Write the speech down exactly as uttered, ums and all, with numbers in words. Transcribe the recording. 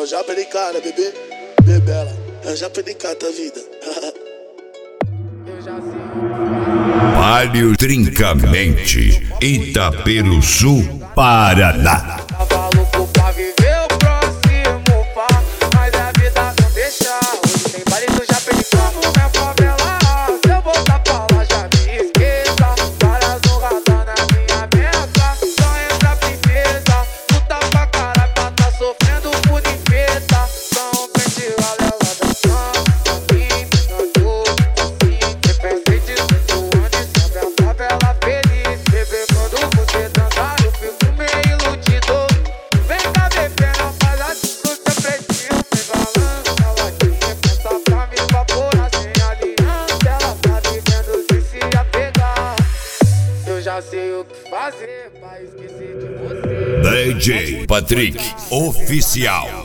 Eu já perdi cara, bebê, bebela. Eu já perdi cara da vida. Eu já sei. Palio Trincamente, Itaperuçu, Paraná. Tava louco pra viver o próximo pá, mas a vida não deixa. Hoje tem baile, tu já perdi como minha favela. Se eu voltar pra lá, já me esqueça. Várias honradas na minha mesa. Só entra princesa. Luta pra caralho pra tá sofrendo por limpeza. São pente ela da cama. E na dor, assim. Repensei dezoito anos sobre a favela feliz. Bebê, quando você dançar, eu fico meio iludido. Vem cá, bebê, não faz assim que o seu pretinho. Vem balança, ela tinha pensa pra me evaporar sem aliança. Ela tá vivendo sem se apegar. Eu já sei o que fazer pra esquecer de você. D J Patrick Oficial.